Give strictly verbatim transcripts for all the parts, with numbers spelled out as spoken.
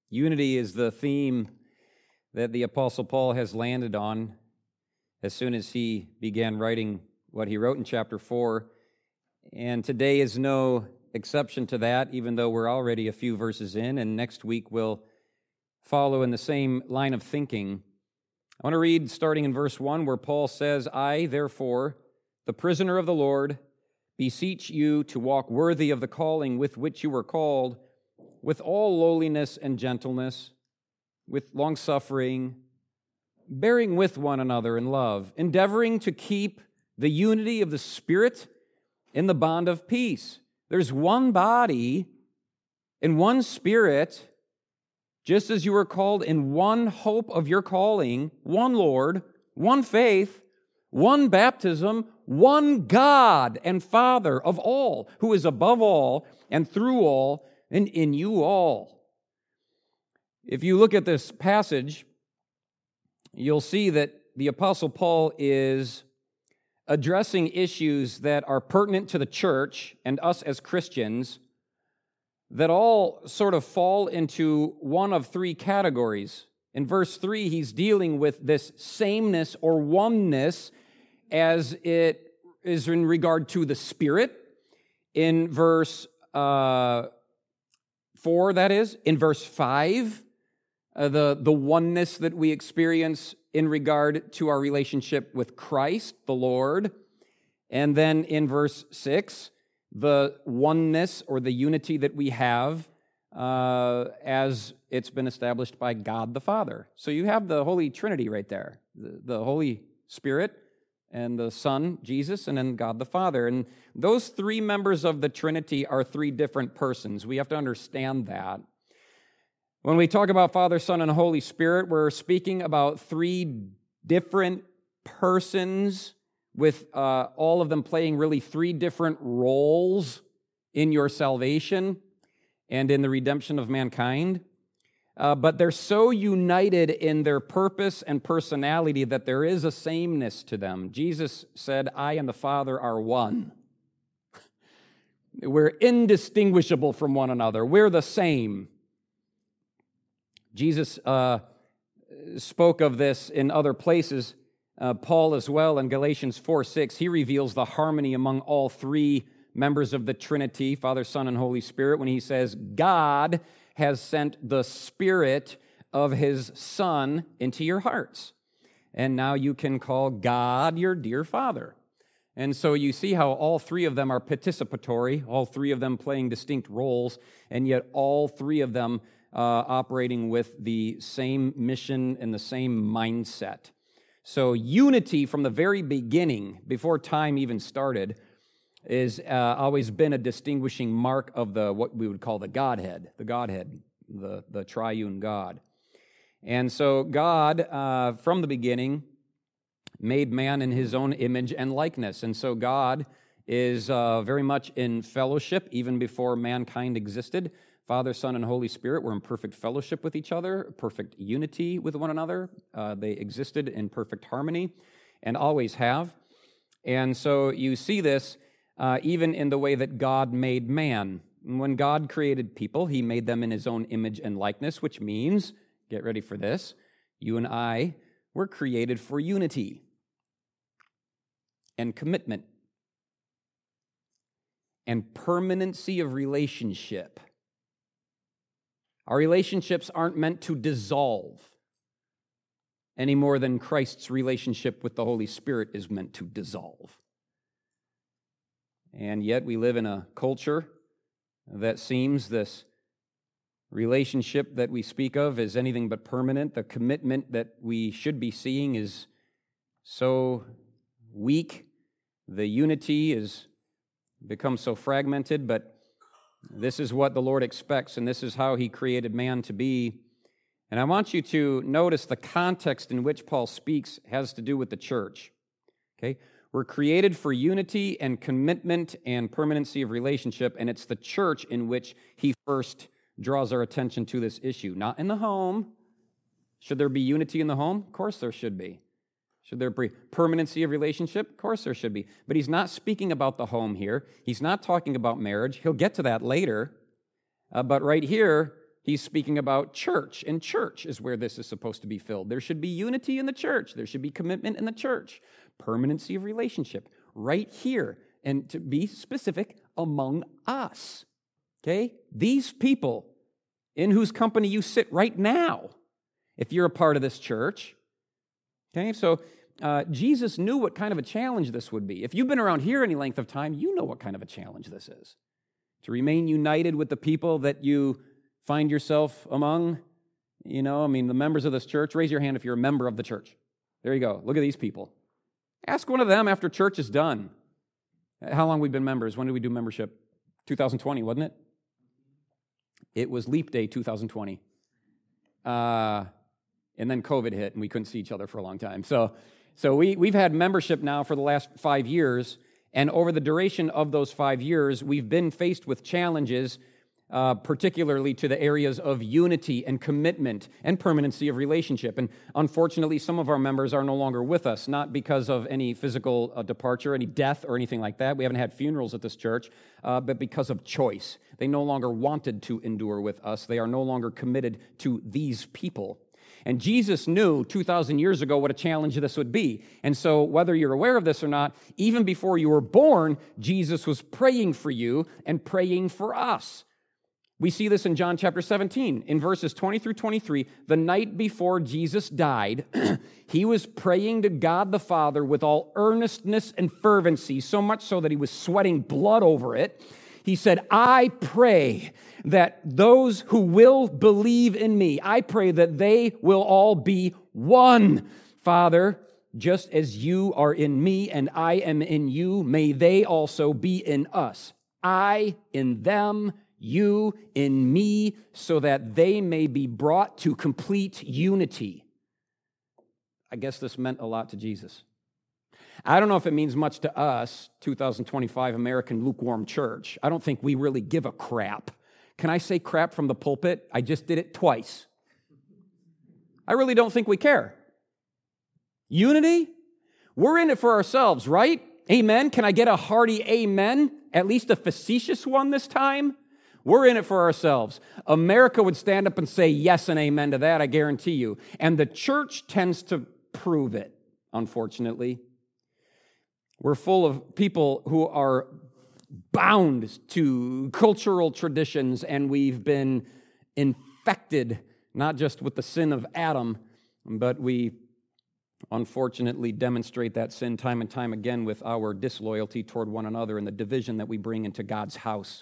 Unity is the theme that the Apostle Paul has landed on as soon as he began writing what he wrote in chapter four. And today is no exception to that, even though we're already a few verses in, and next week we'll follow in the same line of thinking. I want to read starting in verse one where Paul says, I, therefore, the prisoner of the Lord, beseech you to walk worthy of the calling with which you were called, with all lowliness and gentleness, with longsuffering, bearing with one another in love, endeavoring to keep the unity of the Spirit in the bond of peace. There's one body and one Spirit, just as you were called in one hope of your calling, one Lord, one faith, one baptism, one God and Father of all, who is above all and through all and in you all. If you look at this passage, you'll see that the Apostle Paul is addressing issues that are pertinent to the church and us as Christians that all sort of fall into one of three categories. In verse three, he's dealing with this sameness or oneness as it is in regard to the Spirit. In verse uh, four, that is. In verse five, uh, the, the oneness that we experience in regard to our relationship with Christ, the Lord. And then in verse six, the oneness or the unity that we have uh, as it's been established by God the Father. So you have the Holy Trinity right there, the, the Holy Spirit and the Son, Jesus, and then God the Father. And those three members of the Trinity are three different persons. We have to understand that. When we talk about Father, Son, and Holy Spirit, we're speaking about three different persons with uh, all of them playing really three different roles in your salvation and in the redemption of mankind. Uh, but they're so united in their purpose and personality that there is a sameness to them. Jesus said, I and the Father are one. We're indistinguishable from one another. We're the same. Jesus uh, spoke of this in other places. Uh, Paul as well in Galatians four six, he reveals the harmony among all three members of the Trinity, Father, Son, and Holy Spirit, when he says, God has sent the Spirit of His Son into your hearts. And now you can call God your dear Father. And so you see how all three of them are participatory, all three of them playing distinct roles, and yet all three of them uh, operating with the same mission and the same mindset. So unity from the very beginning, before time even started, is uh, always been a distinguishing mark of the what we would call the Godhead, the Godhead, the, the triune God. And so God, uh, from the beginning, made man in His own image and likeness. And so God is uh, very much in fellowship even before mankind existed. Father, Son, and Holy Spirit were in perfect fellowship with each other, perfect unity with one another. Uh, they existed in perfect harmony and always have. And so you see this uh, even in the way that God made man. When God created people, He made them in His own image and likeness, which means, get ready for this, you and I were created for unity and commitment and permanency of relationship. Our relationships aren't meant to dissolve any more than Christ's relationship with the Holy Spirit is meant to dissolve. And yet we live in a culture that seems this relationship that we speak of is anything but permanent. The commitment that we should be seeing is so weak. The unity has become so fragmented, but this is what the Lord expects, and this is how He created man to be. And I want you to notice the context in which Paul speaks has to do with the church. Okay? We're created for unity and commitment and permanency of relationship, and it's the church in which he first draws our attention to this issue. Not in the home. Should there be unity in the home? Of course there should be. Should there be permanency of relationship? Of course there should be. But he's not speaking about the home here. He's not talking about marriage. He'll get to that later. Uh, but right here, He's speaking about church, and church is where this is supposed to be filled. There should be unity in the church. There should be commitment in the church. Permanency of relationship right here. And to be specific, among us. Okay? These people in whose company you sit right now, if you're a part of this church. Okay? So uh, Jesus knew what kind of a challenge this would be. If you've been around here any length of time, you know what kind of a challenge this is. To remain united with the people that you find yourself among, you know, I mean, the members of this church. Raise your hand if you're a member of the church. There you go. Look at these people. Ask one of them after church is done. How long we've been members? When did we do membership? two thousand twenty, wasn't it? It was Leap Day two thousand twenty. Uh, and then COVID hit, and we couldn't see each other for a long time. So, so we, we've had membership now for the last five years, and over the duration of those five years, we've been faced with challenges Uh, particularly to the areas of unity and commitment and permanency of relationship. And unfortunately, some of our members are no longer with us, not because of any physical uh, departure, any death, or anything like that. We haven't had funerals at this church, uh, but because of choice. They no longer wanted to endure with us. They are no longer committed to these people. And Jesus knew two thousand years ago what a challenge this would be. And so whether you're aware of this or not, even before you were born, Jesus was praying for you and praying for us. We see this in John chapter seventeen, in verses twenty through twenty-three. The night before Jesus died, he was praying to God the Father with all earnestness and fervency, so much so that he was sweating blood over it. He said, I pray that those who will believe in me, I pray that they will all be one. Father, just as you are in me and I am in you, may they also be in us. I in them, you in me, so that they may be brought to complete unity. I guess this meant a lot to Jesus. I don't know if it means much to us, two thousand twenty-five American lukewarm church. I don't think we really give a crap. Can I say crap from the pulpit? I just did it twice. I really don't think we care. Unity? We're in it for ourselves, right? Amen. Can I get a hearty amen? At least a facetious one this time? We're in it for ourselves. America would stand up and say yes and amen to that, I guarantee you. And the church tends to prove it, unfortunately. We're full of people who are bound to cultural traditions, and we've been infected, not just with the sin of Adam, but we unfortunately demonstrate that sin time and time again with our disloyalty toward one another and the division that we bring into God's house.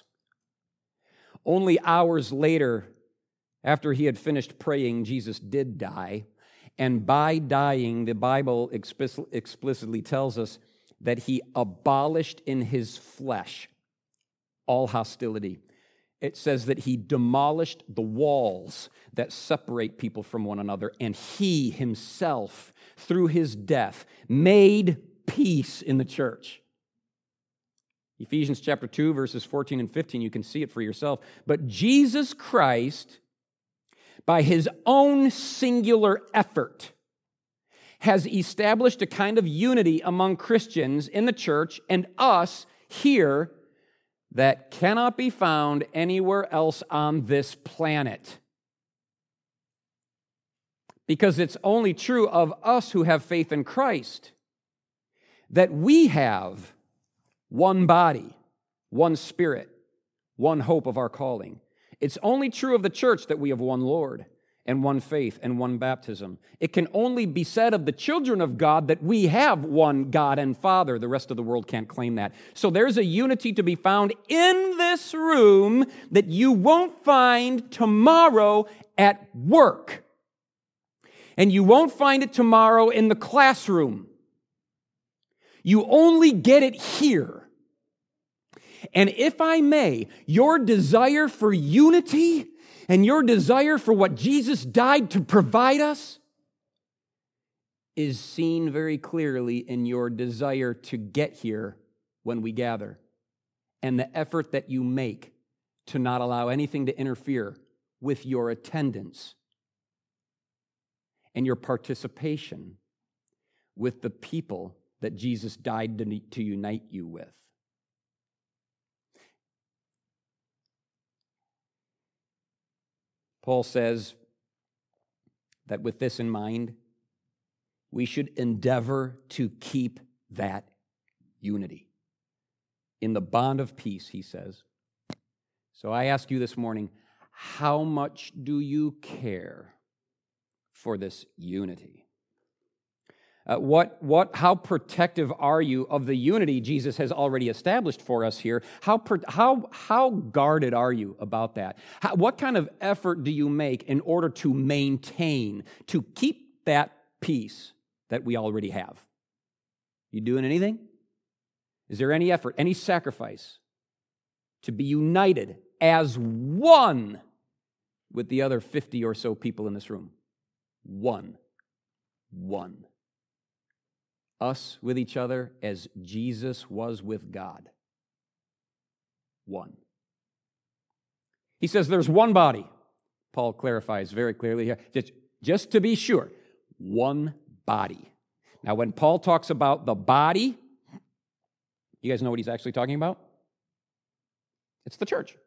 Only hours later, after he had finished praying, Jesus did die. And by dying, the Bible explicitly tells us that he abolished in his flesh all hostility. It says that he demolished the walls that separate people from one another, and he himself, through his death, made peace in the church. Ephesians chapter two, verses fourteen and fifteen, you can see it for yourself. But Jesus Christ, by his own singular effort, has established a kind of unity among Christians in the church and us here that cannot be found anywhere else on this planet. Because it's only true of us who have faith in Christ that we have one body, one spirit, one hope of our calling. It's only true of the church that we have one Lord and one faith and one baptism. It can only be said of the children of God that we have one God and Father. The rest of the world can't claim that. So there's a unity to be found in this room that you won't find tomorrow at work. And you won't find it tomorrow in the classroom. You only get it here. And if I may, your desire for unity and your desire for what Jesus died to provide us is seen very clearly in your desire to get here when we gather, and the effort that you make to not allow anything to interfere with your attendance and your participation with the people that Jesus died to, to unite you with. Paul says that with this in mind, we should endeavor to keep that unity in the bond of peace, he says. So I ask you this morning, how much do you care for this unity? Uh, what, what, how protective are you of the unity Jesus has already established for us here? How, how, how guarded are you about that? How, what kind of effort do you make in order to maintain, to keep that peace that we already have? You doing anything? Is there any effort, any sacrifice to be united as one with the other fifty or so people in this room? One. One. Us with each other as Jesus was with God. One. He says there's one body. Paul clarifies very clearly here. Just, just to be sure, one body. Now, when Paul talks about the body, you guys know what he's actually talking about? It's the church.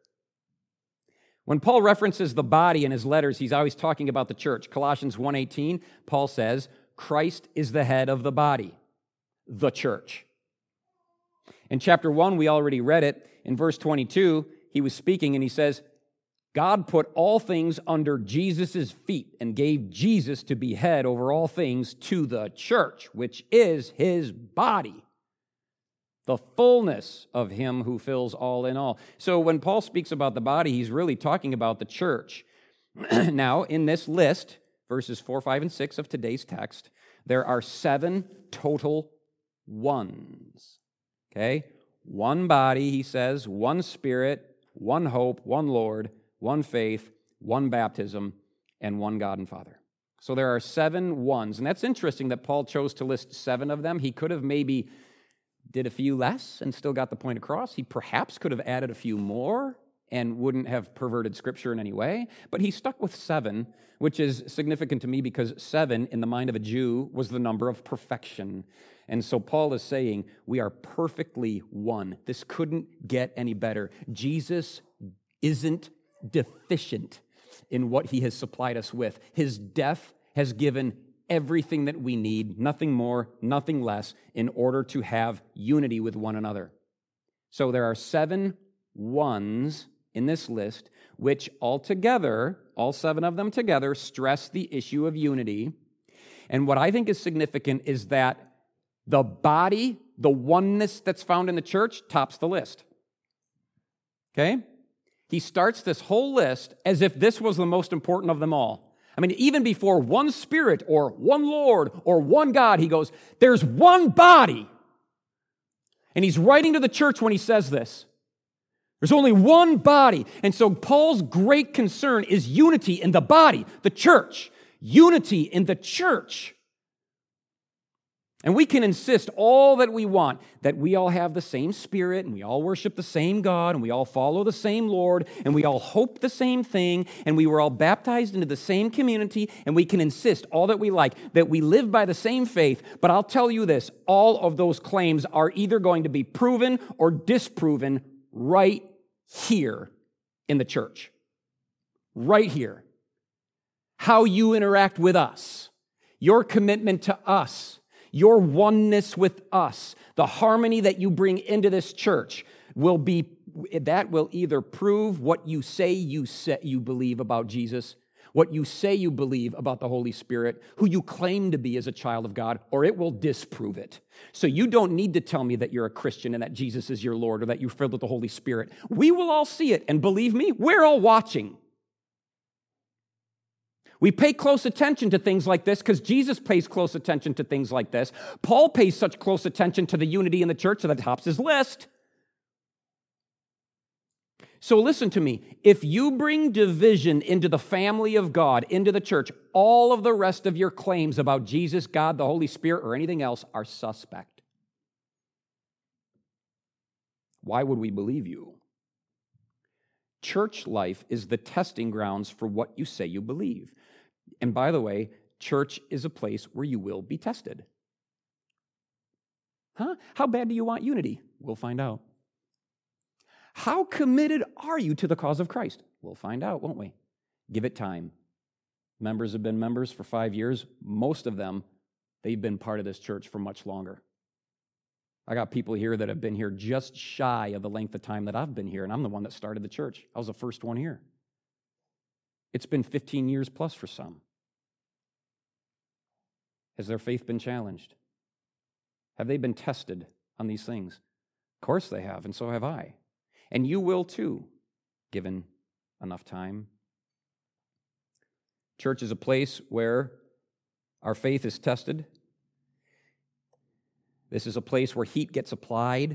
When Paul references the body in his letters, he's always talking about the church. Colossians one eighteen, Paul says, Christ is the head of the body, the church. In chapter one, we already read it. In verse twenty-two, he was speaking and he says, God put all things under Jesus' feet and gave Jesus to be head over all things to the church, which is his body, the fullness of him who fills all in all. So when Paul speaks about the body, he's really talking about the church. Now, in this list, verses four, five, and six of today's text, there are seven total ones. Okay? One body, he says, one spirit, one hope, one Lord, one faith, one baptism, and one God and Father. So there are seven ones. And that's interesting that Paul chose to list seven of them. He could have maybe did a few less and still got the point across. He perhaps could have added a few more and wouldn't have perverted Scripture in any way. But he stuck with seven, which is significant to me because seven, in the mind of a Jew, was the number of perfection. And so Paul is saying, we are perfectly one. This couldn't get any better. Jesus isn't deficient in what he has supplied us with. His death has given everything that we need, nothing more, nothing less, in order to have unity with one another. So there are seven ones in this list, which altogether, all seven of them together, stress the issue of unity. And what I think is significant is that the body, the oneness that's found in the church, tops the list. Okay? He starts this whole list as if this was the most important of them all. I mean, even before one Spirit or one Lord or one God, he goes, there's one body. And he's writing to the church when he says this. There's only one body. And so Paul's great concern is unity in the body, the church. Unity in the church. And we can insist all that we want, that we all have the same Spirit, and we all worship the same God, and we all follow the same Lord, and we all hope the same thing, and we were all baptized into the same community, and we can insist all that we like, that we live by the same faith. But I'll tell you this, all of those claims are either going to be proven or disproven right here in the church. Right here. How you interact with us, your commitment to us, your oneness with us, the harmony that you bring into this church will be, that will either prove what you say you say you believe about Jesus, what you say you believe about the Holy Spirit, who you claim to be as a child of God, or it will disprove it. So you don't need to tell me that you're a Christian and that Jesus is your Lord or that you're filled with the Holy Spirit. We will all see it, and believe me, we're all watching. We pay close attention to things like this because Jesus pays close attention to things like this. Paul pays such close attention to the unity in the church that it tops his list. So listen to me. If you bring division into the family of God, into the church, all of the rest of your claims about Jesus, God, the Holy Spirit, or anything else are suspect. Why would we believe you? Church life is the testing grounds for what you say you believe. And by the way, church is a place where you will be tested. Huh? How bad do you want unity? We'll find out. How committed are you to the cause of Christ? We'll find out, won't we? Give it time. Members have been members for five years. Most of them, they've been part of this church for much longer. I got people here that have been here just shy of the length of time that I've been here, and I'm the one that started the church. I was the first one here. It's been fifteen years plus for some. Has their faith been challenged? Have they been tested on these things? Of course they have, and so have I. And you will too, given enough time. Church is a place where our faith is tested. This is a place where heat gets applied,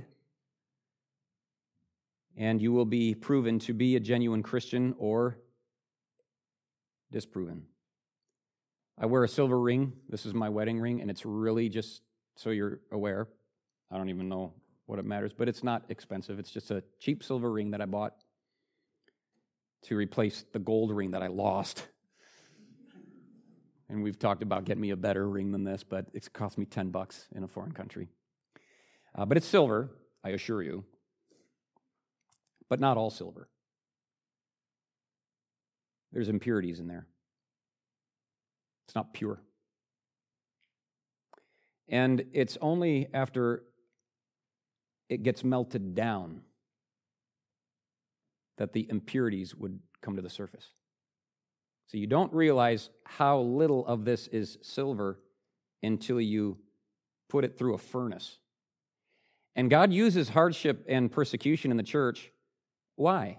and you will be proven to be a genuine Christian or disproven. I wear a silver ring. This is my wedding ring, and it's really just so you're aware. I don't even know what it matters, but it's not expensive. It's just a cheap silver ring that I bought to replace the gold ring that I lost. And we've talked about getting me a better ring than this, but it's cost me ten bucks in a foreign country. Uh, but it's silver, I assure you. But not all silver. There's impurities in there. It's not pure. And it's only after it gets melted down that the impurities would come to the surface. So you don't realize how little of this is silver until you put it through a furnace. And God uses hardship and persecution in the church. Why?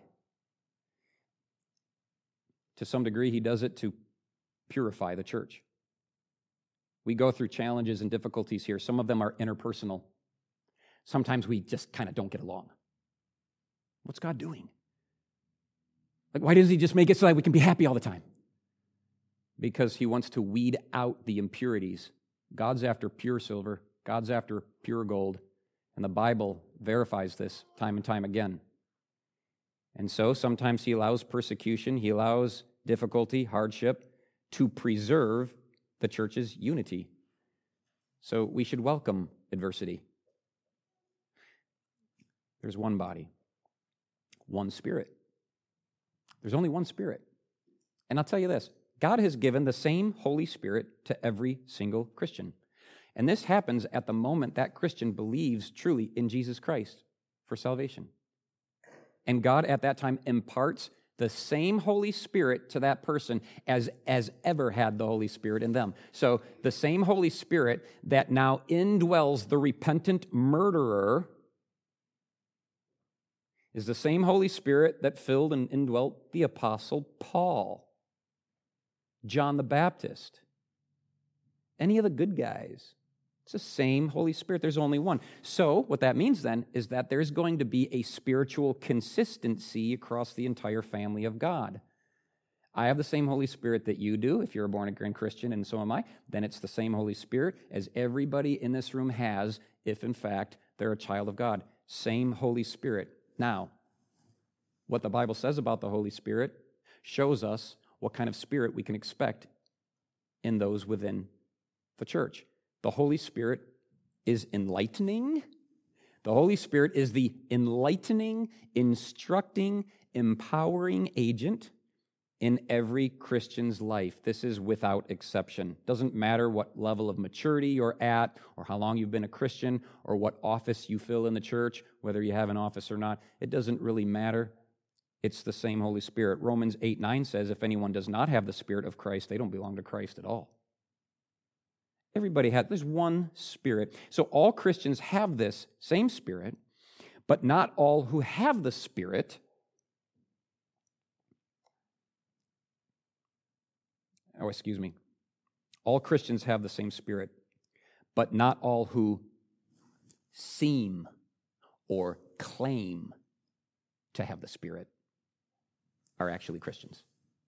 To some degree, He does it to purify the church. We go through challenges and difficulties here. Some of them are interpersonal. Sometimes we just kind of don't get along. What's God doing? Like, why doesn't He just make it so that we can be happy all the time? Because He wants to weed out the impurities. God's after pure silver. God's after pure gold. And the Bible verifies this time and time again. And so sometimes He allows persecution, He allows difficulty, hardship, to preserve the church's unity. So we should welcome adversity. There's one body, one Spirit. There's only one Spirit. And I'll tell you this, God has given the same Holy Spirit to every single Christian. And this happens at the moment that Christian believes truly in Jesus Christ for salvation. And God at that time imparts the same Holy Spirit to that person as, as ever had the Holy Spirit in them. So the same Holy Spirit that now indwells the repentant murderer is the same Holy Spirit that filled and indwelt the Apostle Paul, John the Baptist, any of the good guys. It's the same Holy Spirit. There's only one. So what that means then is that there's going to be a spiritual consistency across the entire family of God. I have the same Holy Spirit that you do. If you're a born-again Christian, and so am I, then it's the same Holy Spirit as everybody in this room has, if in fact they're a child of God. Same Holy Spirit. Now, what the Bible says about the Holy Spirit shows us what kind of spirit we can expect in those within the church. The Holy Spirit is enlightening. The Holy Spirit is the enlightening, instructing, empowering agent in every Christian's life. This is without exception. Doesn't matter what level of maturity you're at, or how long you've been a Christian, or what office you fill in the church, whether you have an office or not. It doesn't really matter. It's the same Holy Spirit. Romans eight nine says, if anyone does not have the Spirit of Christ, they don't belong to Christ at all. Everybody has, there's one Spirit. So all Christians have this same Spirit, but not all who have the Spirit Oh, excuse me. All Christians have the same Spirit, but not all who seem or claim to have the Spirit are actually Christians.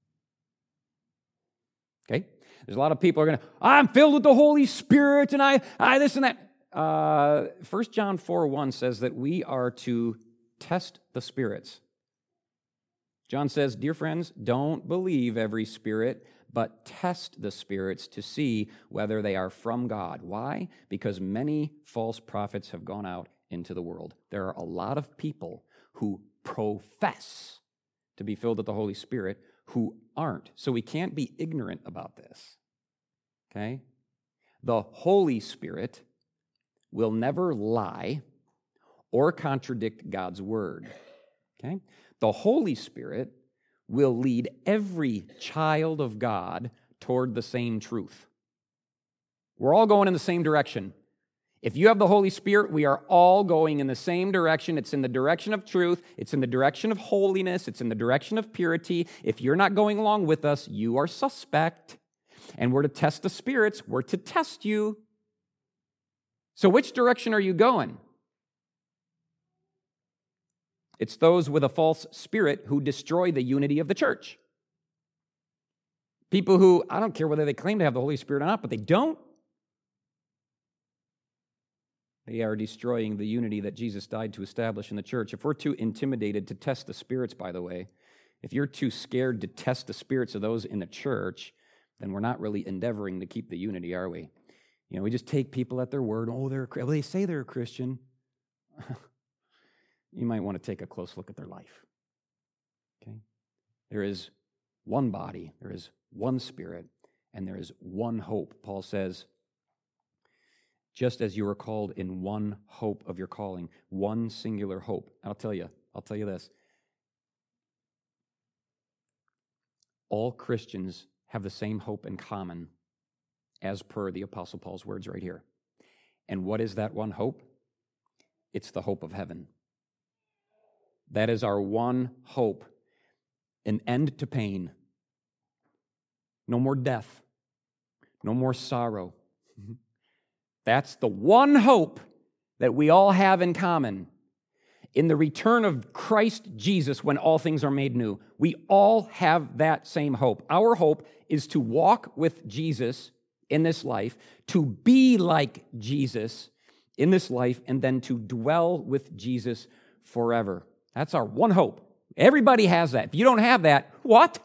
Okay? There's a lot of people who are going to, I'm filled with the Holy Spirit, and I, I this and that. Uh, First John four one says that we are to test the spirits. John says, dear friends, don't believe every spirit, but test the spirits to see whether they are from God. Why? Because many false prophets have gone out into the world. There are a lot of people who profess to be filled with the Holy Spirit who aren't. So we can't be ignorant about this, okay? The Holy Spirit will never lie or contradict God's word, okay? The Holy Spirit will lead every child of God toward the same truth. We're all going in the same direction. If you have the Holy Spirit, we are all going in the same direction. It's in the direction of truth. It's in the direction of holiness. It's in the direction of purity. If you're not going along with us, you are suspect. And we're to test the spirits. We're to test you. So which direction are you going? It's those with a false spirit who destroy the unity of the church. People who, I don't care whether they claim to have the Holy Spirit or not, but they don't. They are destroying the unity that Jesus died to establish in the church. If we're too intimidated to test the spirits, by the way, if you're too scared to test the spirits of those in the church, then we're not really endeavoring to keep the unity, are we? You know, we just take people at their word. Oh, they're well, they say they're a Christian. You might want to take a close look at their life. Okay? There is one body, there is one spirit, and there is one hope. Paul says, just as you are called in one hope of your calling, one singular hope. I'll tell you, I'll tell you this. All Christians have the same hope in common as per the Apostle Paul's words right here. And what is that one hope? It's the hope of heaven. That is our one hope, an end to pain. No more death, no more sorrow. That's the one hope that we all have in common. In the return of Christ Jesus, when all things are made new, we all have that same hope. Our hope is to walk with Jesus in this life, to be like Jesus in this life, and then to dwell with Jesus forever. That's our one hope. Everybody has that. If you don't have that, what?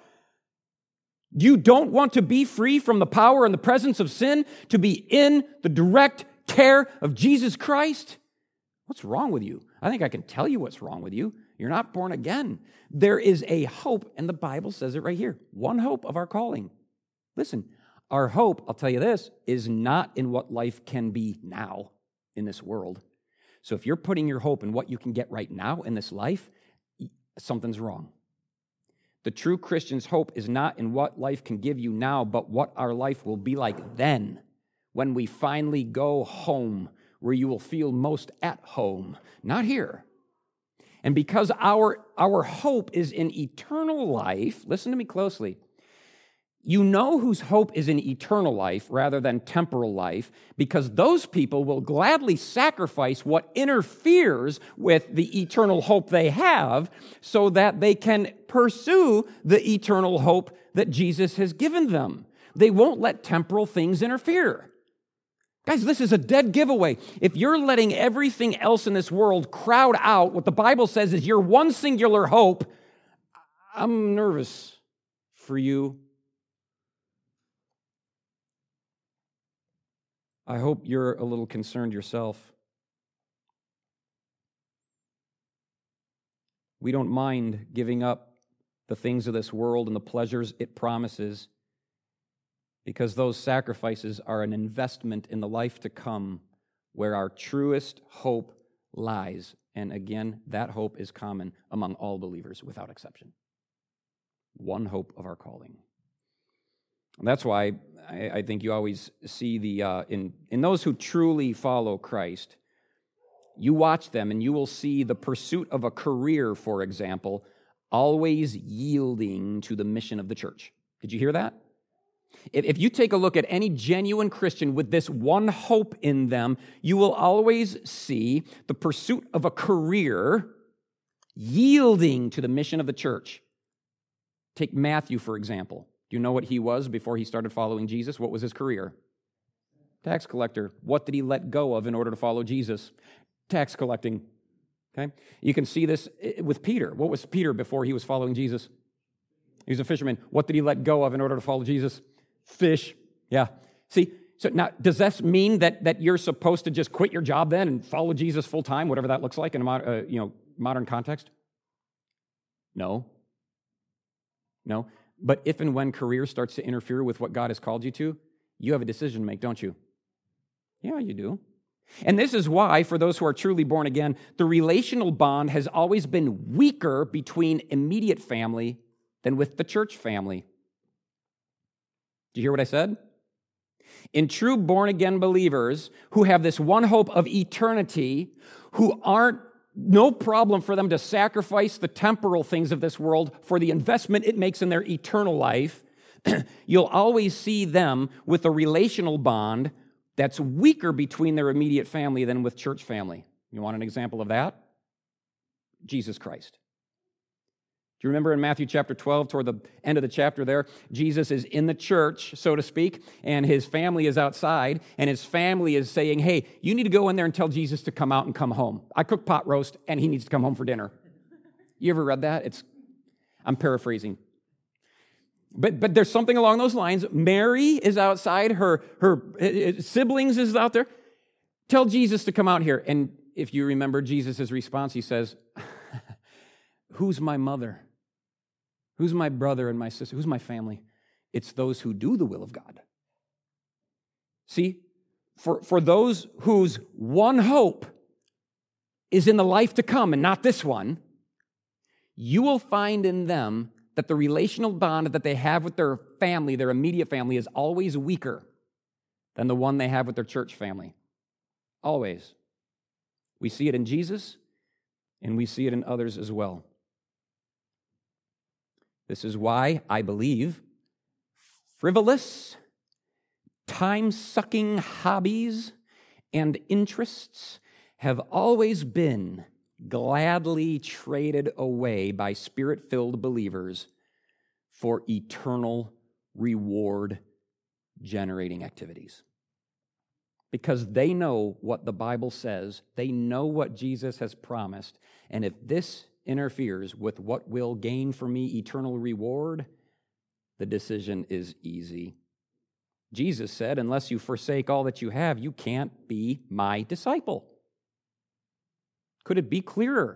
You don't want to be free from the power and the presence of sin, to be in the direct care of Jesus Christ? What's wrong with you? I think I can tell you what's wrong with you. You're not born again. There is a hope, and the Bible says it right here. One hope of our calling. Listen, our hope, I'll tell you this, is not in what life can be now in this world. So if you're putting your hope in what you can get right now in this life, something's wrong. The true Christian's hope is not in what life can give you now, but what our life will be like then, when we finally go home, where you will feel most at home, not here. And because our, our hope is in eternal life, listen to me closely, you know whose hope is in eternal life rather than temporal life, because those people will gladly sacrifice what interferes with the eternal hope they have so that they can pursue the eternal hope that Jesus has given them. They won't let temporal things interfere. Guys, this is a dead giveaway. If you're letting everything else in this world crowd out what the Bible says is your one singular hope, I'm nervous for you. I hope you're a little concerned yourself. We don't mind giving up the things of this world and the pleasures it promises, because those sacrifices are an investment in the life to come where our truest hope lies. And again, that hope is common among all believers without exception. One hope of our calling. And that's why I, I think you always see the, uh, in, in those who truly follow Christ, you watch them and you will see the pursuit of a career, for example, always yielding to the mission of the church. Did you hear that? If, if you take a look at any genuine Christian with this one hope in them, you will always see the pursuit of a career yielding to the mission of the church. Take Matthew, for example. Do you know what he was before he started following Jesus? What was his career? Tax collector. What did he let go of in order to follow Jesus? Tax collecting. Okay? You can see this with Peter. What was Peter before he was following Jesus? He was a fisherman. What did he let go of in order to follow Jesus? Fish. Yeah. See, so now, does this mean that, that you're supposed to just quit your job then and follow Jesus full time, whatever that looks like in a mod, uh, you know, modern context? No. No. But if and when career starts to interfere with what God has called you to, you have a decision to make, don't you? Yeah, you do. And this is why, for those who are truly born again, the relational bond has always been weaker between immediate family than with the church family. Do you hear what I said? In true born-again believers who have this one hope of eternity, who aren't no problem for them to sacrifice the temporal things of this world for the investment it makes in their eternal life, you'll always see them with a relational bond that's weaker between their immediate family than with church family. You want an example of that? Jesus Christ. Do you remember in Matthew chapter twelve, toward the end of the chapter there, Jesus is in the church, so to speak, and his family is outside, and his family is saying, hey, you need to go in there and tell Jesus to come out and come home. I cooked pot roast, and he needs to come home for dinner. You ever read that? It's, I'm paraphrasing. But but there's something along those lines. Mary is outside, her, her siblings is out there. Tell Jesus to come out here. And if you remember Jesus' response, he says, who's my mother? Who's my brother and my sister? Who's my family? It's those who do the will of God. See, for, for those whose one hope is in the life to come and not this one, you will find in them that the relational bond that they have with their family, their immediate family, is always weaker than the one they have with their church family. Always. We see it in Jesus, and we see it in others as well. This is why I believe frivolous, time-sucking hobbies and interests have always been gladly traded away by Spirit-filled believers for eternal reward-generating activities. Because they know what the Bible says, they know what Jesus has promised, and if this interferes with what will gain for me eternal reward, the decision is easy. Jesus said, unless you forsake all that you have, you can't be my disciple. Could it be clearer?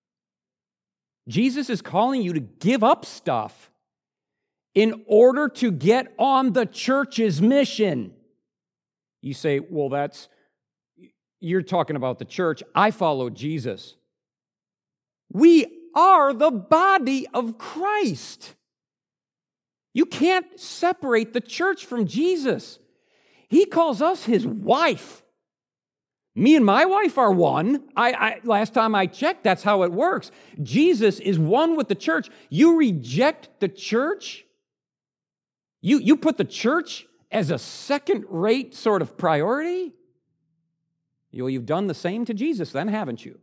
Jesus is calling you to give up stuff in order to get on the church's mission. You say, well, that's, you're talking about the church. I follow Jesus. We are the body of Christ. You can't separate the church from Jesus. He calls us his wife. Me and my wife are one. I, I, last time I checked, that's how it works. Jesus is one with the church. You reject the church. You, you put the church as a second-rate sort of priority. Well, you've done the same to Jesus then, haven't you?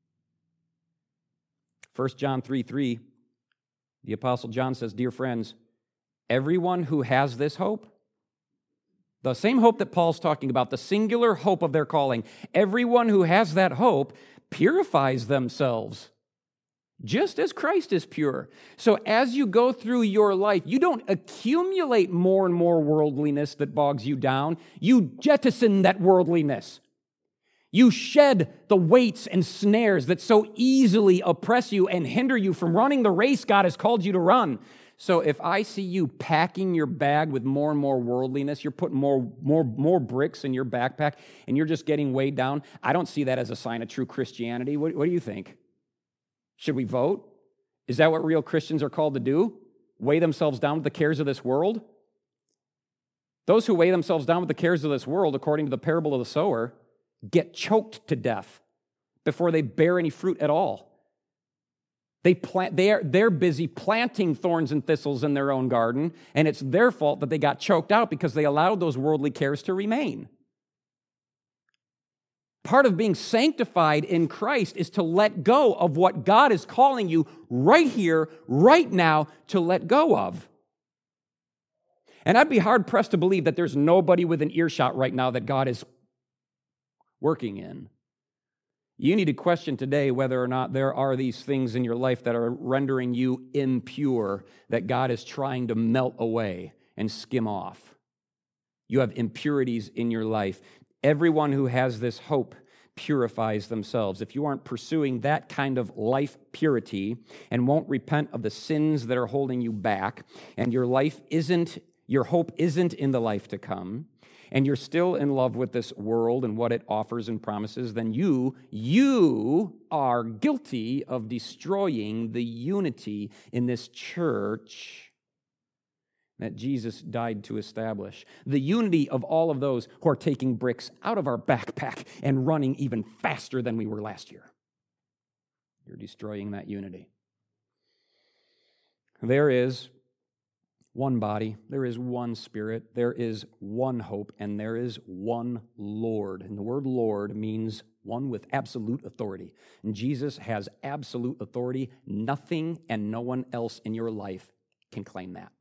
First John three three, the Apostle John says, dear friends, everyone who has this hope, the same hope that Paul's talking about, the singular hope of their calling, everyone who has that hope purifies themselves, just as Christ is pure. So as you go through your life, you don't accumulate more and more worldliness that bogs you down. You jettison that worldliness. You shed the weights and snares that so easily oppress you and hinder you from running the race God has called you to run. So if I see you packing your bag with more and more worldliness, you're putting more, more, more bricks in your backpack, and you're just getting weighed down, I don't see that as a sign of true Christianity. What, what do you think? Should we vote? Is that what real Christians are called to do? Weigh themselves down with the cares of this world? Those who weigh themselves down with the cares of this world, according to the parable of the sower, get choked to death before they bear any fruit at all. They plant, they are, they're busy planting thorns and thistles in their own garden, and it's their fault that they got choked out because they allowed those worldly cares to remain. Part of being sanctified in Christ is to let go of what God is calling you right here, right now, to let go of. And I'd be hard-pressed to believe that there's nobody within earshot right now that God is working in. You need to question today whether or not there are these things in your life that are rendering you impure, that God is trying to melt away and skim off. You have impurities in your life. Everyone who has this hope purifies themselves. If you aren't pursuing that kind of life purity and won't repent of the sins that are holding you back, and your life isn't, your hope isn't in the life to come, and you're still in love with this world and what it offers and promises, then you, you are guilty of destroying the unity in this church that Jesus died to establish. The unity of all of those who are taking bricks out of our backpack and running even faster than we were last year. You're destroying that unity. There is one body, there is one Spirit, there is one hope, and there is one Lord. And the word Lord means one with absolute authority. And Jesus has absolute authority. Nothing and no one else in your life can claim that.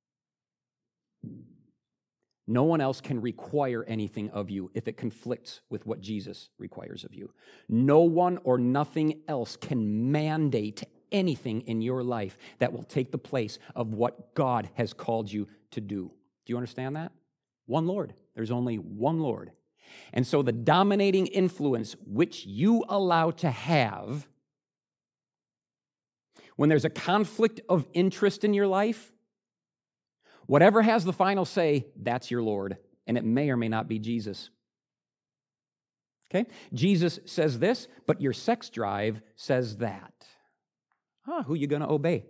No one else can require anything of you if it conflicts with what Jesus requires of you. No one or nothing else can mandate anything in your life that will take the place of what God has called you to do. Do you understand that? One Lord. There's only one Lord. And so the dominating influence which you allow to have when there's a conflict of interest in your life, whatever has the final say, that's your Lord, and it may or may not be Jesus. Okay? Jesus says this, but your sex drive says that. Ah, who are you going to obey?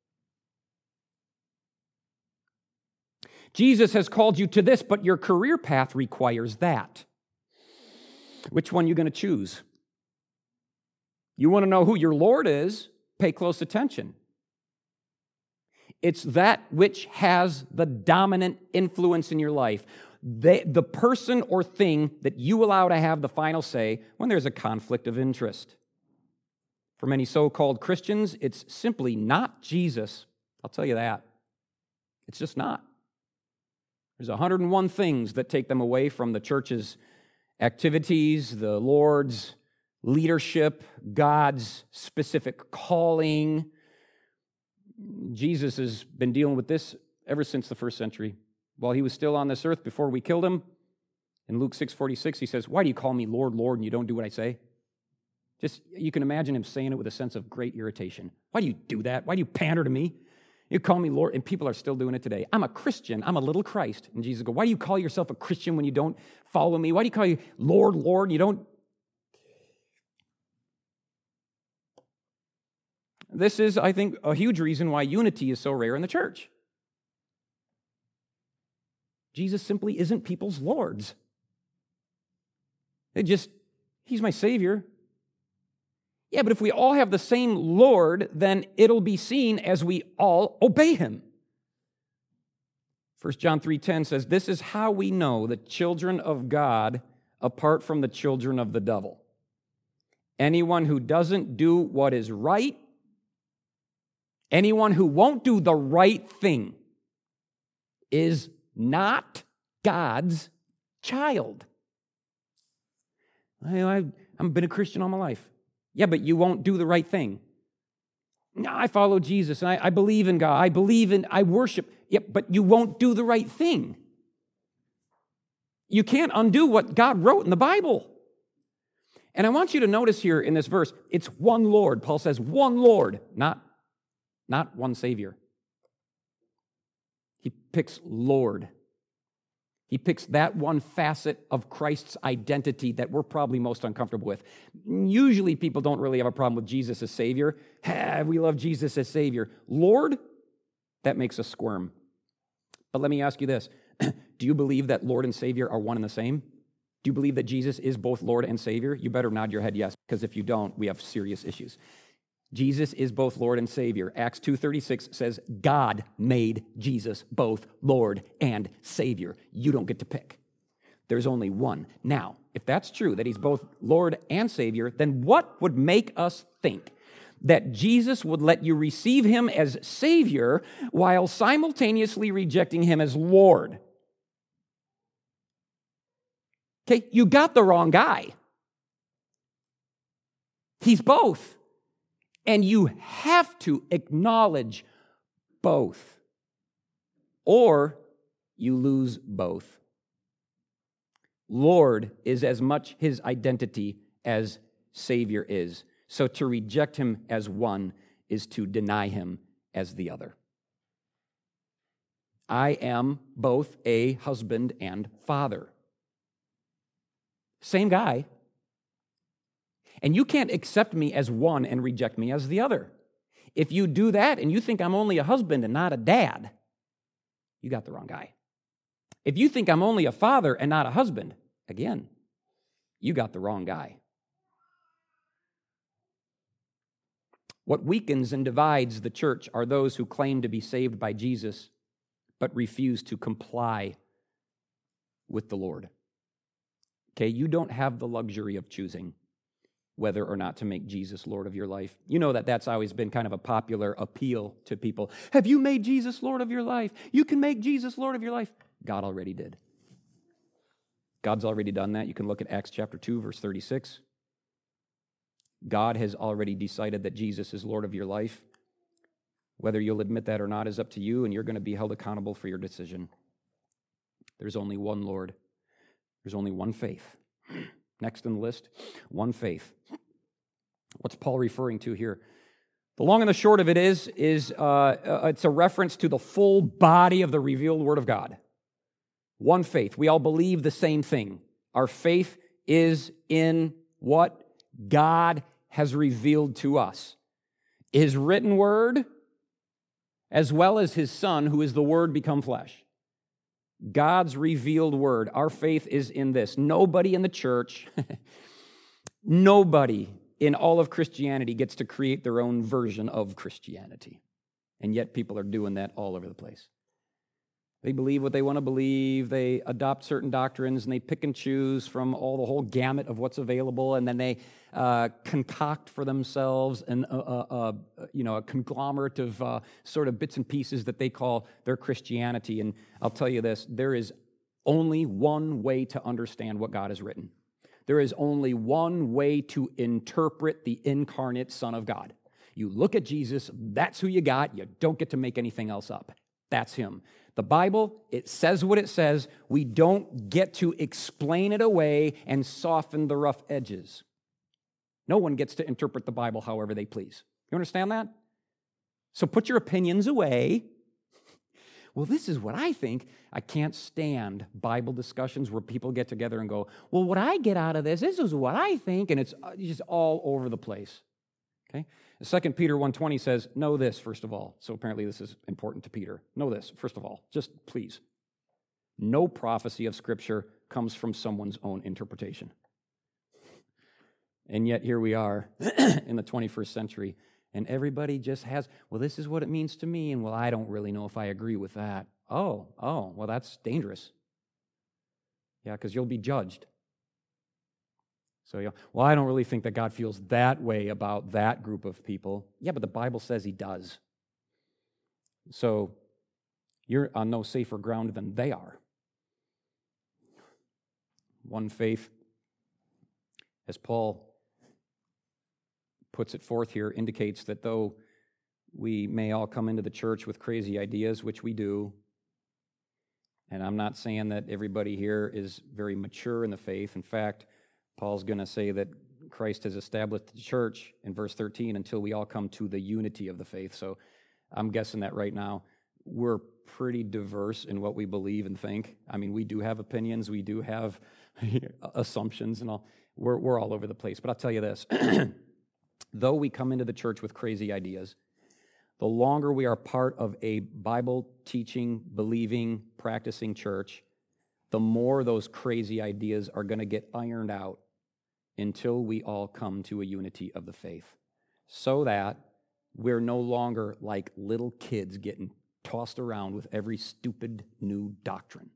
Jesus has called you to this, but your career path requires that. Which one are you going to choose? You want to know who your Lord is? Pay close attention. It's that which has the dominant influence in your life. They, the person or thing that you allow to have the final say when there's a conflict of interest. For many so-called Christians, it's simply not Jesus. I'll tell you that. It's just not. There's one hundred and one things that take them away from the church's activities, the Lord's leadership, God's specific calling. Jesus has been dealing with this ever since the first century. While he was still on this earth before we killed him, in Luke six forty-six, he says, "Why do you call me Lord, Lord, and you don't do what I say?" Just, you can imagine him saying it with a sense of great irritation. Why do you do that? Why do you pander to me? You call me Lord, and people are still doing it today. I'm a Christian. I'm a little Christ. And Jesus goes, why do you call yourself a Christian when you don't follow me? Why do you call you Lord, Lord, and you don't? This is, I think, a huge reason why unity is so rare in the church. Jesus simply isn't people's lords. They just, he's my Savior. Yeah, but if we all have the same Lord, then it'll be seen as we all obey him. First John three ten says, this is how we know the children of God apart from the children of the devil. Anyone who doesn't do what is right, anyone who won't do the right thing is not God's child. I, I, I've been a Christian all my life. Yeah, but you won't do the right thing. No, I follow Jesus, and I, I believe in God. I believe in, I worship. Yeah, but you won't do the right thing. You can't undo what God wrote in the Bible. And I want you to notice here in this verse, it's one Lord. Paul says one Lord, not, not one Savior. He picks Lord. He picks that one facet of Christ's identity that we're probably most uncomfortable with. Usually people don't really have a problem with Jesus as Savior. Ah, we love Jesus as Savior. Lord, that makes us squirm. But let me ask you this. Do you believe that Lord and Savior are one and the same? Do you believe that Jesus is both Lord and Savior? You better nod your head yes, because if you don't, we have serious issues. Jesus is both Lord and Savior. Acts two thirty-six says, God made Jesus both Lord and Savior. You don't get to pick. There's only one. Now, if that's true, that he's both Lord and Savior, then what would make us think that Jesus would let you receive him as Savior while simultaneously rejecting him as Lord? Okay, you got the wrong guy. He's both. And you have to acknowledge both, or you lose both. Lord is as much his identity as Savior is. So to reject him as one is to deny him as the other. I am both a husband and father. Same guy. And you can't accept me as one and reject me as the other. If you do that and you think I'm only a husband and not a dad, you got the wrong guy. If you think I'm only a father and not a husband, again, you got the wrong guy. What weakens and divides the church are those who claim to be saved by Jesus, but refuse to comply with the Lord. Okay, you don't have the luxury of choosing whether or not to make Jesus Lord of your life. You know that that's always been kind of a popular appeal to people. Have you made Jesus Lord of your life? You can make Jesus Lord of your life. God already did. God's already done that. You can look at Acts chapter two, verse thirty-six. God has already decided that Jesus is Lord of your life. Whether you'll admit that or not is up to you, and you're going to be held accountable for your decision. There's only one Lord. There's only one faith. Next on the list, one faith. What's Paul referring to here? The long and the short of it is, is uh, uh, it's a reference to the full body of the revealed Word of God. One faith. We all believe the same thing. Our faith is in what God has revealed to us. His written Word, as well as His Son, who is the Word become flesh. God's revealed Word. Our faith is in this. Nobody in the church, nobody in all of Christianity gets to create their own version of Christianity. And yet people are doing that all over the place. They believe what they want to believe. They adopt certain doctrines, and they pick and choose from all the whole gamut of what's available, and then they uh, concoct for themselves an, uh, uh, uh, you know, a conglomerate of uh, sort of bits and pieces that they call their Christianity. And I'll tell you this, there is only one way to understand what God has written. There is only one way to interpret the incarnate Son of God. You look at Jesus, that's who you got. You don't get to make anything else up. That's Him. The Bible, it says what it says. We don't get to explain it away and soften the rough edges. No one gets to interpret the Bible however they please. You understand that? So put your opinions away. Well, this is what I think. I can't stand Bible discussions where people get together and go, well, what I get out of this, this is what I think, and it's just all over the place. Okay? Second Peter one twenty says, know this, first of all. So apparently this is important to Peter. Know this, first of all. Just please. No prophecy of Scripture comes from someone's own interpretation. And yet here we are in the twenty-first century, and everybody just has, well, this is what it means to me, and well, I don't really know if I agree with that. Oh, oh, well, that's dangerous. Yeah, because you'll be judged. So, you know, well, I don't really think that God feels that way about that group of people. Yeah, but the Bible says He does. So, you're on no safer ground than they are. One faith, as Paul puts it forth here, indicates that though we may all come into the church with crazy ideas, which we do, and I'm not saying that everybody here is very mature in the faith. In fact, Paul's going to say that Christ has established the church in verse thirteen until we all come to the unity of the faith. So I'm guessing that right now we're pretty diverse in what we believe and think. I mean, we do have opinions, we do have assumptions and all. We're, we're all over the place. But I'll tell you this, though we come into the church with crazy ideas, the longer we are part of a Bible teaching, believing, practicing church, the more those crazy ideas are going to get ironed out until we all come to a unity of the faith, so that we're no longer like little kids getting tossed around with every stupid new doctrine.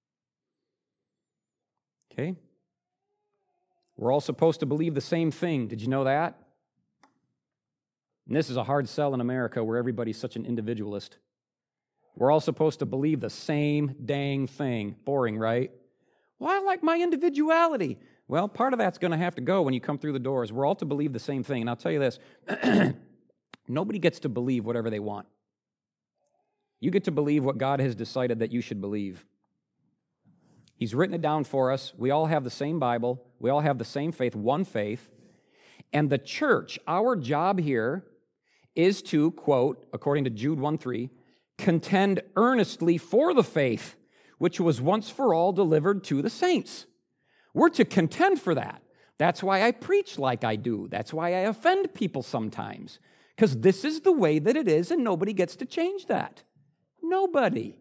Okay? We're all supposed to believe the same thing. Did you know that? And this is a hard sell in America where everybody's such an individualist. We're all supposed to believe the same dang thing. Boring, right? Well, I like my individuality. Well, part of that's going to have to go when you come through the doors. We're all to believe the same thing. And I'll tell you this, nobody gets to believe whatever they want. You get to believe what God has decided that you should believe. He's written it down for us. We all have the same Bible. We all have the same faith, one faith. And the church, our job here is to, quote, according to Jude one three, contend earnestly for the faith which was once for all delivered to the saints. We're to contend for that. That's why I preach like I do. That's why I offend people sometimes. Because this is the way that it is, and nobody gets to change that. Nobody.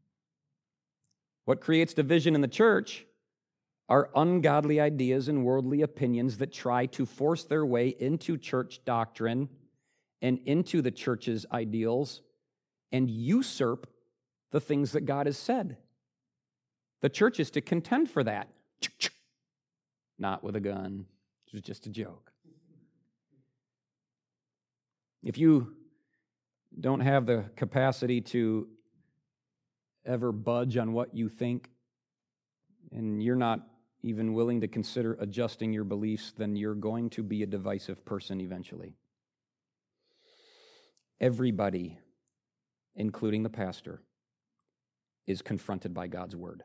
What creates division in the church are ungodly ideas and worldly opinions that try to force their way into church doctrine and into the church's ideals and usurp the things that God has said. The church is to contend for that. Not with a gun. It was just a joke. If you don't have the capacity to ever budge on what you think, and you're not even willing to consider adjusting your beliefs, then you're going to be a divisive person eventually. Everybody, including the pastor, is confronted by God's word.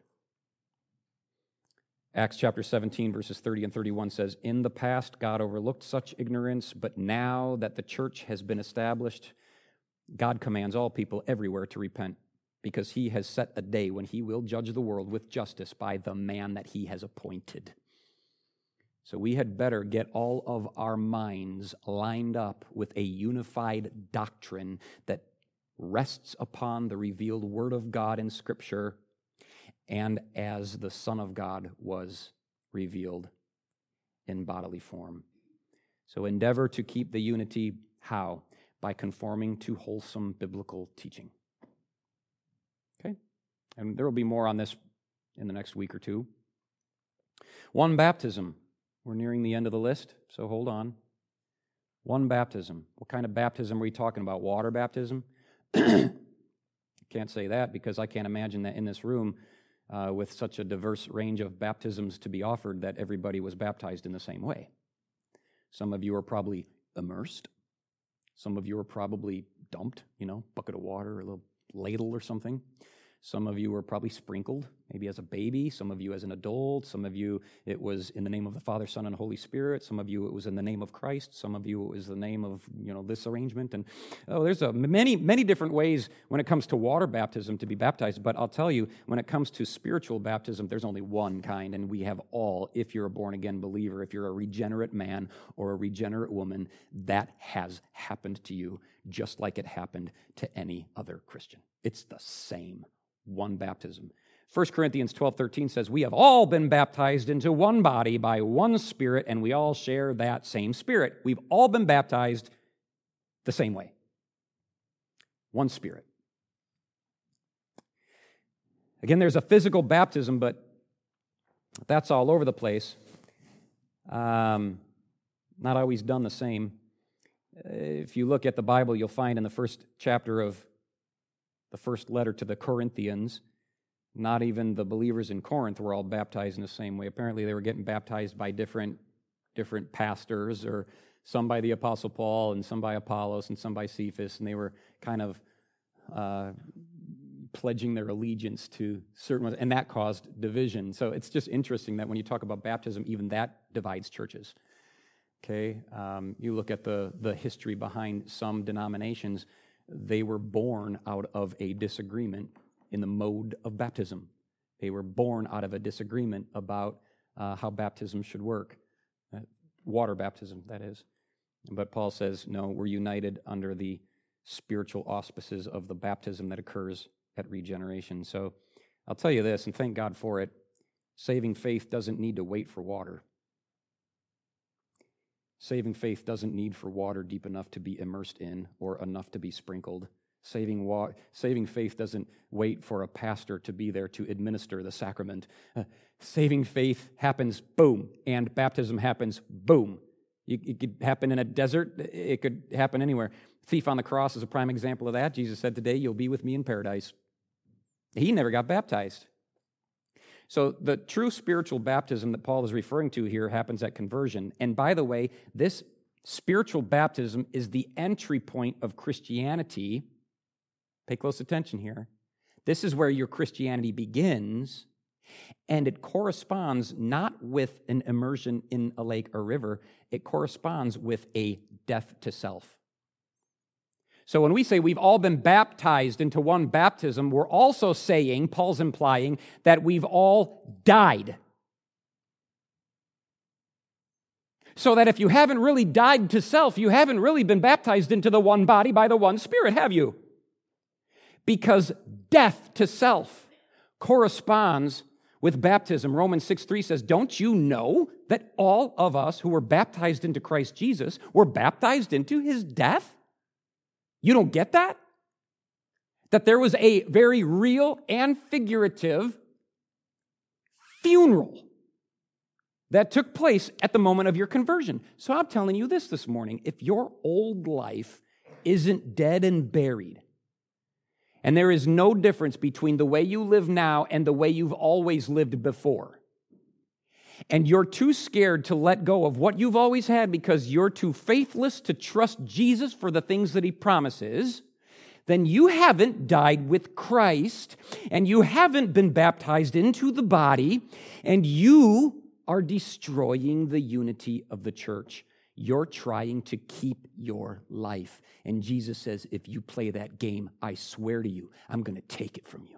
Acts chapter seventeen, verses thirty and thirty-one says, "In the past, God overlooked such ignorance, but now that the church has been established, God commands all people everywhere to repent, because he has set a day when he will judge the world with justice by the man that he has appointed." So we had better get all of our minds lined up with a unified doctrine that rests upon the revealed word of God in Scripture, and as the Son of God was revealed in bodily form. So endeavor to keep the unity. How? By conforming to wholesome biblical teaching. Okay? And there will be more on this in the next week or two. One baptism. We're nearing the end of the list, so hold on. One baptism. What kind of baptism are we talking about? Water baptism? Can't say that because I can't imagine that in this room uh, with such a diverse range of baptisms to be offered that everybody was baptized in the same way. Some of you are probably immersed. Some of you are probably dumped, you know, bucket of water or a little ladle or something. Some of you were probably sprinkled, maybe as a baby. Some of you as an adult. Some of you, it was in the name of the Father, Son, and Holy Spirit. Some of you, it was in the name of Christ. Some of you, it was the name of, you know, this arrangement. And oh, there's a many, many different ways when it comes to water baptism to be baptized. But I'll tell you, when it comes to spiritual baptism, there's only one kind, and we have all, if you're a born-again believer, if you're a regenerate man or a regenerate woman, that has happened to you just like it happened to any other Christian. It's the same. One baptism. First Corinthians twelve thirteen says, "We have all been baptized into one body by one Spirit, and we all share that same Spirit." We've all been baptized the same way. One Spirit. Again, there's a physical baptism, but that's all over the place. Um, not always done the same. If you look at the Bible, you'll find in the first chapter of the first letter to the Corinthians, not even the believers in Corinth were all baptized in the same way. Apparently they were getting baptized by different, different pastors, or some by the Apostle Paul, and some by Apollos, and some by Cephas, and they were kind of uh, pledging their allegiance to certain ones, and that caused division. So it's just interesting that when you talk about baptism, even that divides churches. Okay, um, you look at the, the history behind some denominations. They were born out of a disagreement in the mode of baptism. They were born out of a disagreement about uh, how baptism should work. Uh, water baptism, that is. But Paul says, no, we're united under the spiritual auspices of the baptism that occurs at regeneration. So I'll tell you this, and thank God for it, saving faith doesn't need to wait for water. Saving faith doesn't need for water deep enough to be immersed in or enough to be sprinkled. Saving wa- saving faith doesn't wait for a pastor to be there to administer the sacrament. Uh, saving faith happens, boom, and baptism happens, boom. You, it could happen in a desert. It could happen anywhere. Thief on the cross is a prime example of that. Jesus said, "Today you'll be with me in paradise." He never got baptized. So the true spiritual baptism that Paul is referring to here happens at conversion. And by the way, this spiritual baptism is the entry point of Christianity. Pay close attention here. This is where your Christianity begins, And it corresponds not with an immersion in a lake or river, it corresponds with a death to self. So when we say we've all been baptized into one baptism, we're also saying, Paul's implying, that we've all died. So that if you haven't really died to self, you haven't really been baptized into the one body by the one Spirit, have you? Because death to self corresponds with baptism. Romans six three says, don't you know that all of us who were baptized into Christ Jesus were baptized into his death? You don't get that? That there was a very real and figurative funeral that took place at the moment of your conversion. So I'm telling you this this morning. If your old life isn't dead and buried, and there is no difference between the way you live now and the way you've always lived before, and you're too scared to let go of what you've always had because you're too faithless to trust Jesus for the things that he promises, then you haven't died with Christ, and you haven't been baptized into the body, and you are destroying the unity of the church. You're trying to keep your life. And Jesus says, if you play that game, I swear to you, I'm going to take it from you.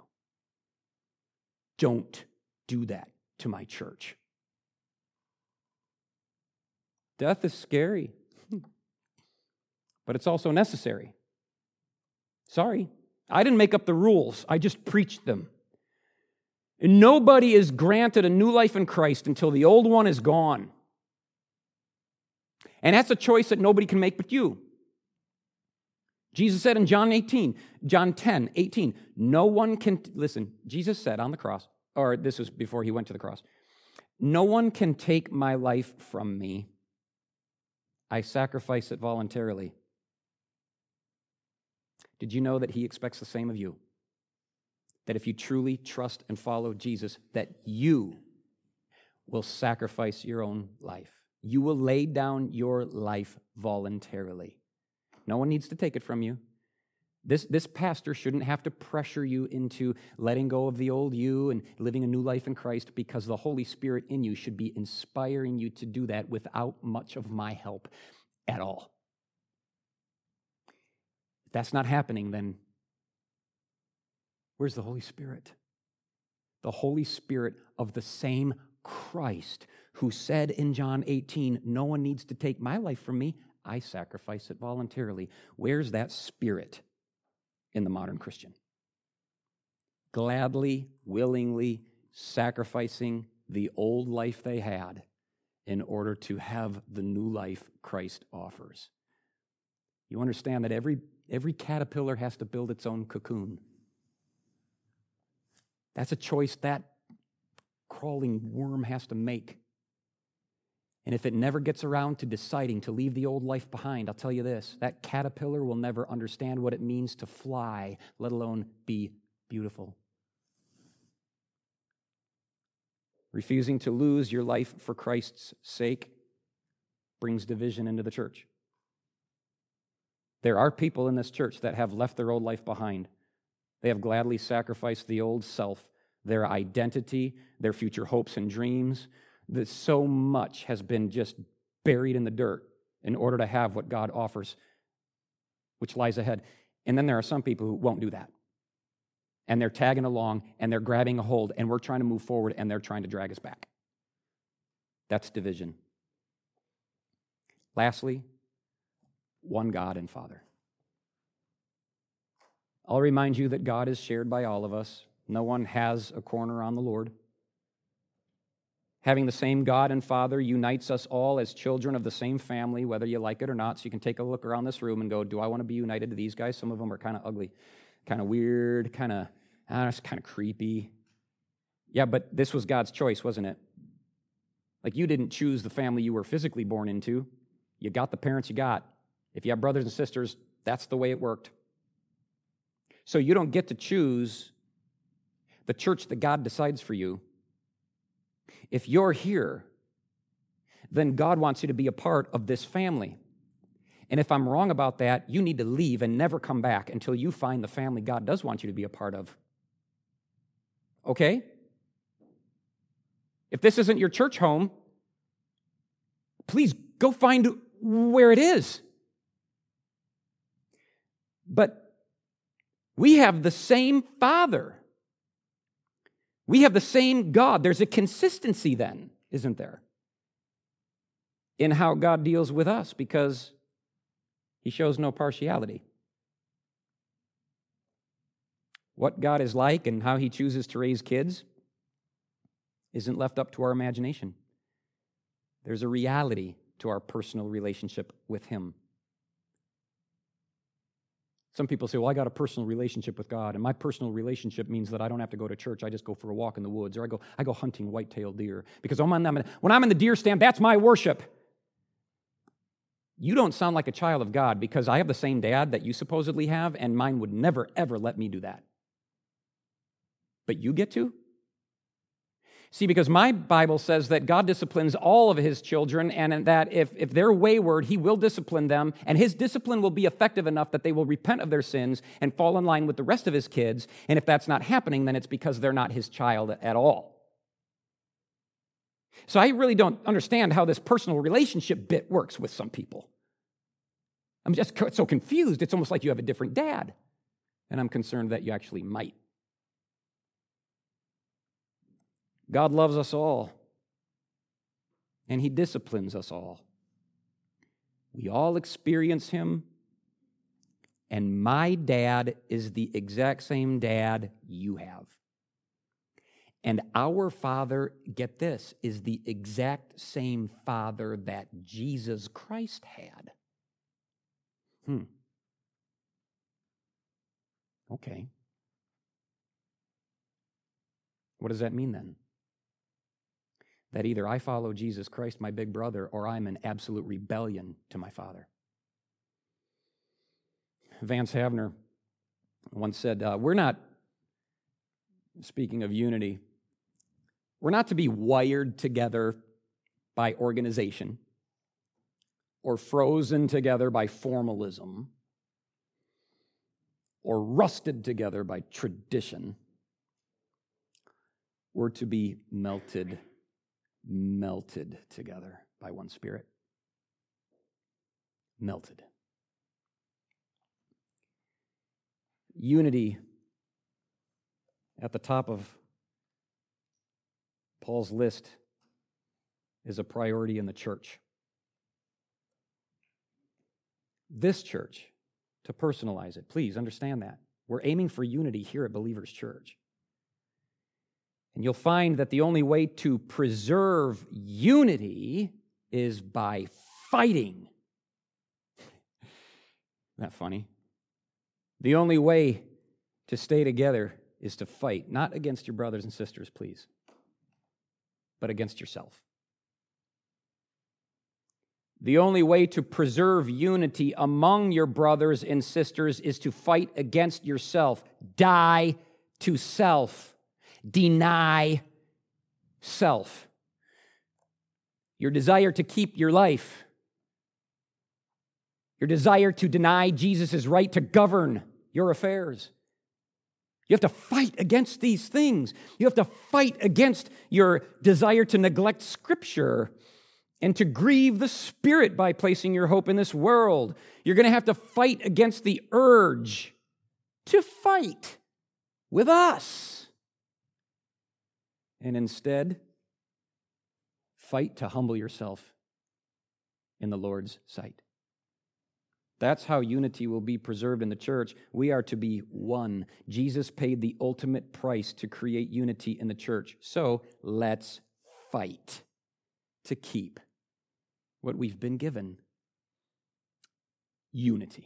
Don't do that to my church. Death is scary, but it's also necessary. Sorry, I didn't make up the rules. I just preached them. And nobody is granted a new life in Christ until the old one is gone. And that's a choice that nobody can make but you. Jesus said in John eighteen, John ten, eighteen, no one can, listen, Jesus said on the cross, or this was before he went to the cross, no one can take my life from me. I sacrifice it voluntarily. Did you know that he expects the same of you? That if you truly trust and follow Jesus, that you will sacrifice your own life. You will lay down your life voluntarily. No one needs to take it from you. This, this pastor shouldn't have to pressure you into letting go of the old you and living a new life in Christ, because the Holy Spirit in you should be inspiring you to do that without much of my help at all. If that's not happening, then where's the Holy Spirit? The Holy Spirit of the same Christ who said in John eighteen, no one needs to take my life from me. I sacrifice it voluntarily. Where's that Spirit in the modern Christian? Gladly, willingly sacrificing the old life they had in order to have the new life Christ offers. You understand that every, every caterpillar has to build its own cocoon. That's a choice that crawling worm has to make. And if it never gets around to deciding to leave the old life behind, I'll tell you this, that caterpillar will never understand what it means to fly, let alone be beautiful. Refusing to lose your life for Christ's sake brings division into the church. There are people in this church that have left their old life behind. They have gladly sacrificed the old self, their identity, their future hopes and dreams. That so much has been just buried in the dirt in order to have what God offers, which lies ahead. And then there are some people who won't do that. And they're tagging along, and they're grabbing a hold, and we're trying to move forward, and they're trying to drag us back. That's division. Lastly, one God and Father. I'll remind you that God is shared by all of us. No one has a corner on the Lord. Having the same God and Father unites us all as children of the same family, whether you like it or not. So you can take a look around this room and go, do I want to be united to these guys? Some of them are kind of ugly, kind of weird, kind of, I don't know, it's kind of creepy. Yeah, but this was God's choice, wasn't it? Like, you didn't choose the family you were physically born into. You got the parents you got. If you have brothers and sisters, that's the way it worked. So you don't get to choose the church that God decides for you. If you're here, then God wants you to be a part of this family. And if I'm wrong about that, you need to leave and never come back until you find the family God does want you to be a part of. Okay? If this isn't your church home, please go find where it is. But we have the same Father. We have the same God. There's a consistency then, isn't there, in how God deals with us, because He shows no partiality. What God is like and how He chooses to raise kids isn't left up to our imagination. There's a reality to our personal relationship with Him. Some people say, well, I got a personal relationship with God, and my personal relationship means that I don't have to go to church. I just go for a walk in the woods, or I go, I go hunting white-tailed deer. Because when I'm, when I'm in the deer stand, that's my worship. You don't sound like a child of God, because I have the same dad that you supposedly have, and mine would never, ever let me do that. But you get to? See, because my Bible says that God disciplines all of His children, and that if, if they're wayward, He will discipline them, and His discipline will be effective enough that they will repent of their sins and fall in line with the rest of His kids. And if that's not happening, then it's because they're not His child at all. So I really don't understand how this personal relationship bit works with some people. I'm just so confused. It's almost like you have a different dad, and I'm concerned that you actually might. God loves us all, and He disciplines us all. We all experience Him, and my dad is the exact same dad you have. And our Father, get this, is the exact same Father that Jesus Christ had. Hmm. Okay. What does that mean then? That either I follow Jesus Christ, my big brother, or I'm in absolute rebellion to my Father. Vance Havner once said, uh, we're not, speaking of unity, we're not to be wired together by organization or frozen together by formalism or rusted together by tradition. We're to be melted melted together by one Spirit. Melted. Unity at the top of Paul's list is a priority in the church. This church, to personalize it, please understand that. We're aiming for unity here at Believers Church. And you'll find that the only way to preserve unity is by fighting. Isn't that funny? The only way to stay together is to fight, not against your brothers and sisters, please, but against yourself. The only way to preserve unity among your brothers and sisters is to fight against yourself. Die to self. Deny self. Your desire to keep your life. Your desire to deny Jesus' right to govern your affairs. You have to fight against these things. You have to fight against your desire to neglect Scripture and to grieve the Spirit by placing your hope in this world. You're going to have to fight against the urge to fight with us. And instead, fight to humble yourself in the Lord's sight. That's how unity will be preserved in the church. We are to be one. Jesus paid the ultimate price to create unity in the church. So let's fight to keep what we've been given: unity.